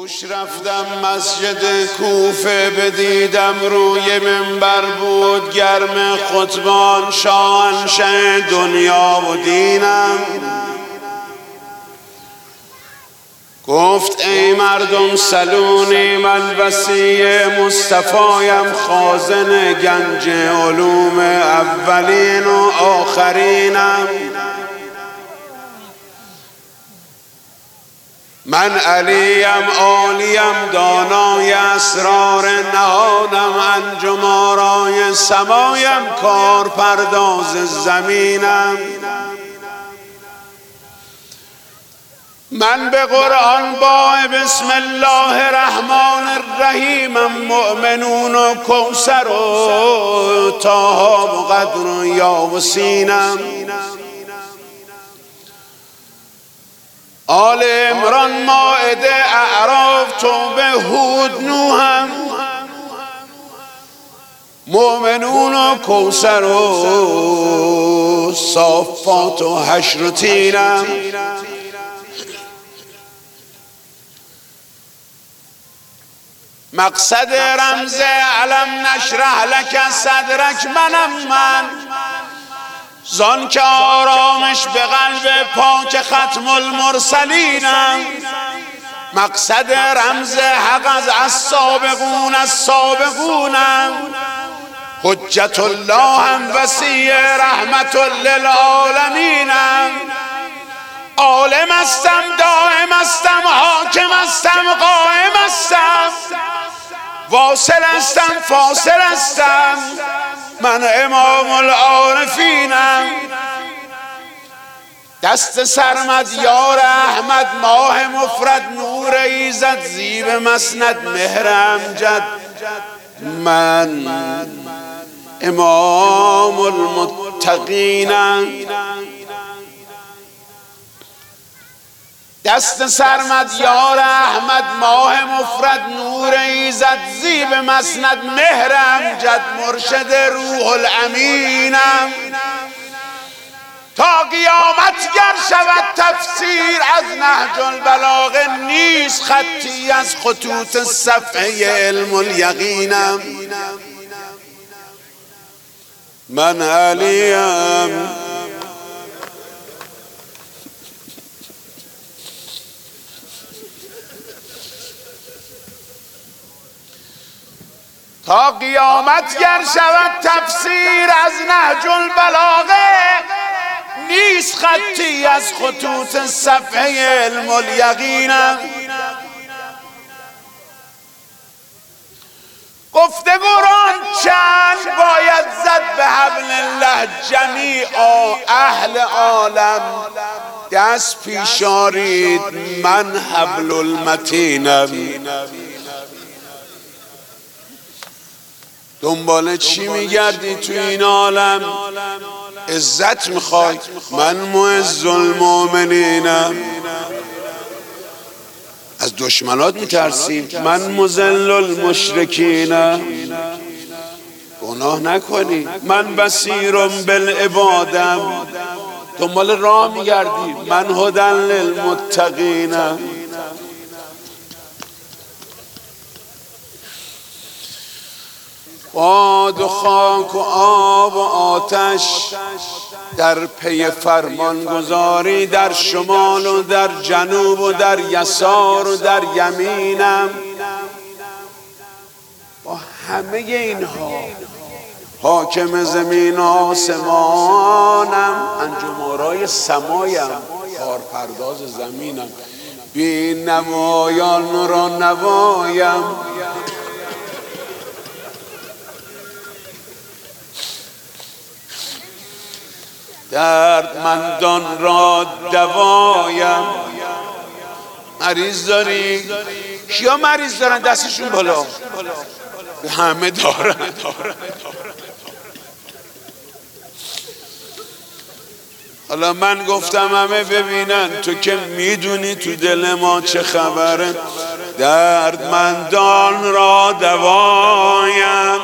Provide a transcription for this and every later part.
دوش رفتم مسجد کوفه، بدیدم روی منبر بود گرم خطبان شاهنشه دنیا و دینم. گفت ای مردم سلونی، من وصی مصطفایم، خازن گنج علوم اولین و آخرینم. من علیم عالیم دانای اسرار نهانم، انجم آرای سمایم کار پرداز زمینم. من به قرآن با بسم الله الرحمن الرحیمم، مؤمنون و کوثر و طه و قدر و یاسینم. آل عمران مائده اعراف توبه هود نوحم، مؤمنون و کوثر و صافات و حشر و تینم. مقصد رمز علم نشرح لک صدرک منم من، زان که آرامش به قلب پاک ختم المرسلینم. مقصد رمز حق از السابقونم، حجت الله هم وصی رحمت للعالمینم. عالم استم دائم استم حاکم استم قائم استم، واصل استم فاصل استم، من امام العارفینم. دست سرمد یار احمد ماه مفرد نور ایزد، زیب مسند مهر امجد، من امام المتقینم. دست سرمد یار احمد ماه مفرد نور ایزد، زیب مسند مهر امجد، مرشد روح الامینم. تا قیامت گر شود تفسیر از نهج البلاغه، نیست خطی از خطوط صفحه علم الیقینم. من علیم تا قیامت گر شود تفسیر از نهج البلاغه، نیست خطی از خطوط صفحه علم الیقینم. گفته قرآن چند باید زد به حبل الله جمیعا، اهل عالم دست پیش آرید من حبل المتینم. دنبال چی میگردی تو این عالم؟ عزت میخوای؟ من معز المؤمنینم. از دشمنات میترسی؟ من مذل المشرکینم. گناه نکنی؟ من بصیرم بالعبادم. دنبال راه میگردی؟ من هدی للمتقینم. باد و خاک و آب و آتش در پی فرمان گذاری، در شمال و در جنوب و در یسار و در یمینم. با همه اینها حاکم زمین و آسمانم، انجم آرای سمایم، کارپرداز زمینم، بی نوایان را نوایم. دردمندان را دوایم. مریض داری؟ کیا مریض دارن دستشون بالا؟ همه دارن. حالا من گفتم همه ببینن، تو که میدونی تو دل ما چه خبره. دردمندان را دوایم،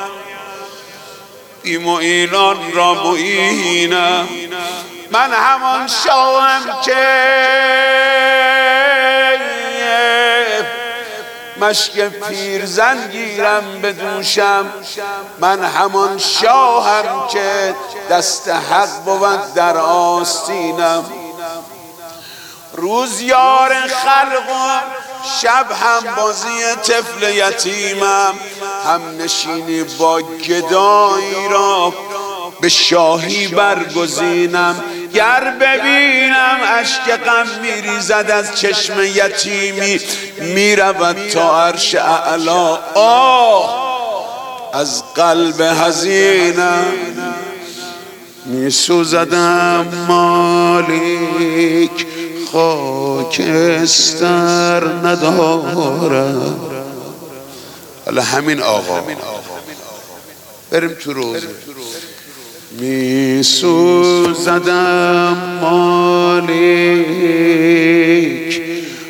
بی معینان را معینم. من همان شاهم که مشک پیرزن گیرم به دوشم، من همان شاهم که دست حق بود در آستینم. روز یار خلقم، شب هم بازی طفل یتیمم، هم نشینی با گدایی را به شاهی برگزینم. گر ببینم اشک غم میریزد از چشم یتیمی، میرود تا عرش اعلا، آه از قلب حزینم. میسوزدم مالک خاکستر ندارم. حالا همین آقا بریم تو روزه. میسوزدم مالک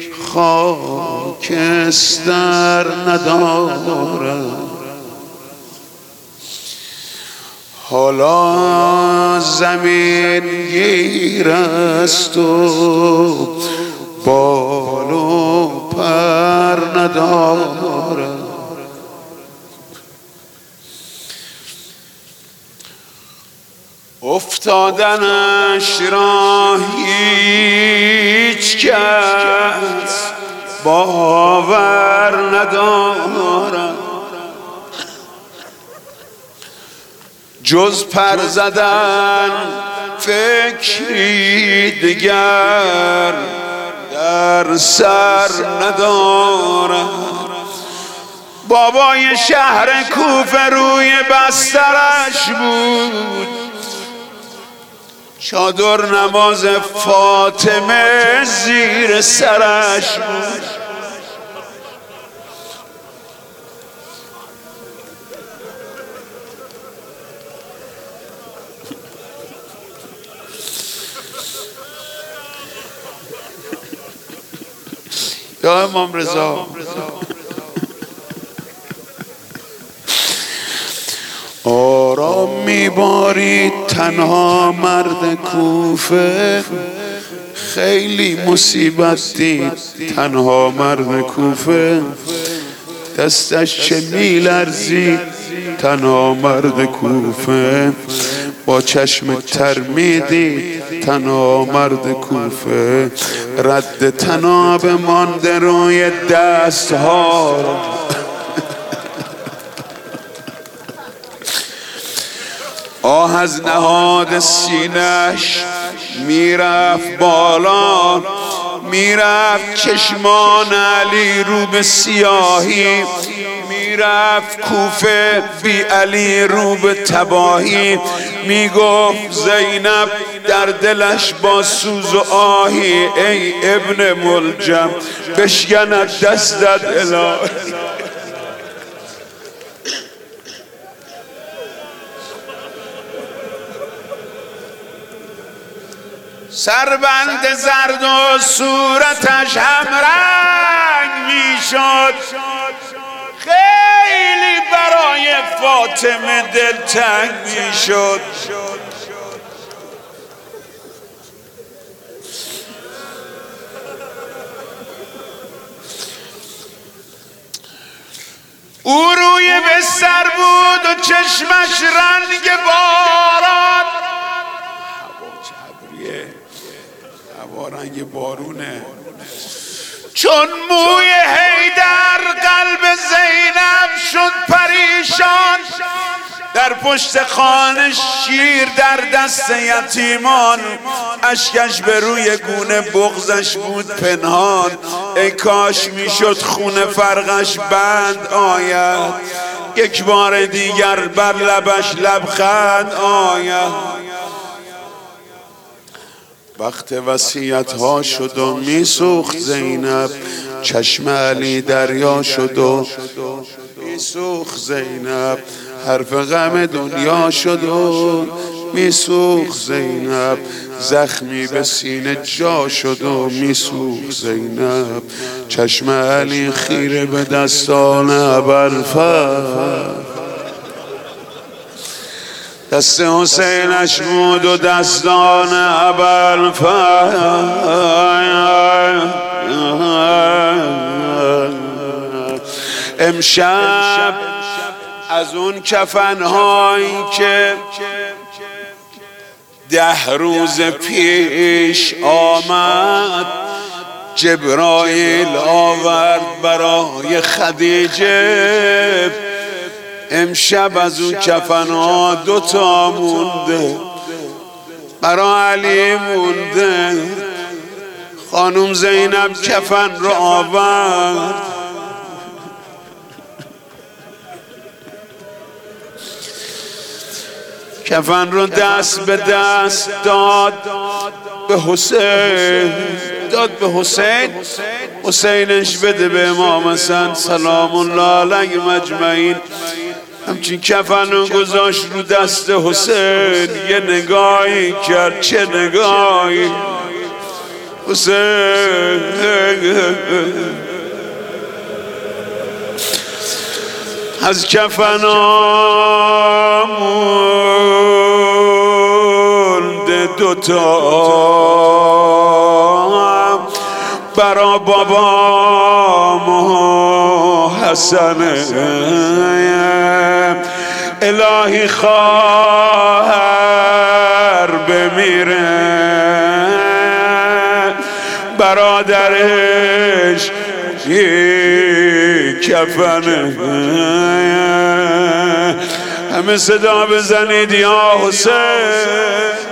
خاکستر ندارم، حالا زمین گیر است و بال و پر ندارم. افتادنش را هیچ کس باور ندارد، جز پر زدن فکری دیگر در سر ندارد. بابای شهر کوفه روی بسترش بود، چادر نماز فاطمه زیر سرش بود. یا امام رضا آرام میبارید تنها مرد کوفه، خیلی مصیبت دید تنها مرد کوفه، دستش چه میلرزید تنها مرد کوفه، با چشم تر میدید تنها مرد کوفه، رد تناب مانده روی دستها، آه از نهاد سینش میرفت بالا، میرفت چشمان علی رو به سیاهی، میرفت کوفه بی علی رو به تباهی، میگفت زینب در دلش با سوز و آهی، ای ابن ملجم بشکند دستت الهی. سربند زرد و صورتش همرنگ میشد، خیلی برای فاطمه دلتنگ میشد. او روی بستر بود و چشمش رنگ باران، هوا رنگ بارونه، چون موی حیدر قلب زینب شد پریشان، در پشت خانه شیر در دست یتیمان، اشکش به روی گونه بغضش بود پنهان، ای کاش میشد خون فرقش بند آید، یک بار دیگر بر لبش لبخند آید. وقت وصیت ها شد و میسوخت زینب، چشم علی دریا شد و میسوخت زینب، حرف غم دنیا شد و میسوخت زینب، زخمی به سینه جا شد و میسوخت زینب، چشم علی خیره به دستان ابوالفضل، دست حسینش بود و دستان ابوالفضل، امشب از اون کفنهایی که 10 روز پیش آمد جبرائیل آورد برای خدیجه، امشب از اون کفنها 2 تا مونده، برای علی مونده. خانم زینب کفن رو آورد، کفن رو دست به دست داد به حسین، داد به حسین، حسینش بده به امام حسن سلام الله علیه مجمعین. همچین کفن رو گذاشت رو دست حسین، یه نگاهی کرد، چه نگاهی حسین. از کفنام مونده 2 تا برا بابام و حسن، الهی خواهر بمیره برادرش کفنه. همه صدا بزنید یا حسین.